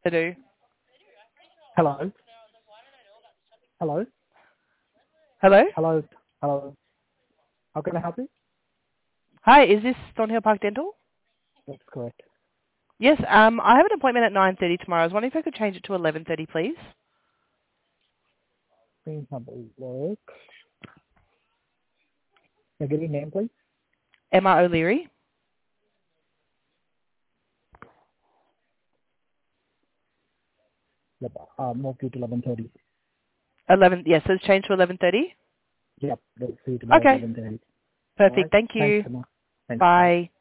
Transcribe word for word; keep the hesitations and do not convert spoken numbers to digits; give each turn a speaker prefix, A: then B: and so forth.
A: I do.
B: Hello. Hello.
A: Hello?
B: Hello. Hello. How can I help you?
A: Hi, is this Thornhill Park Dental?
B: That's correct.
A: Yes, um, I have an appointment at nine thirty tomorrow. I was wondering if I could change it to eleven thirty, please.
B: Please have a look. Can I get your name, please?
A: Emma O'Leary.
B: Yep. Uh, move you to eleven thirty.
A: eleven, yes, so it's changed to eleven thirty?
B: Yep. Let's see you tomorrow at
A: Okay,
B: eleven thirty. All
A: perfect.
B: right.
A: Thank
B: Thanks,
A: you.
B: Emma. Thanks. Bye.
A: Bye.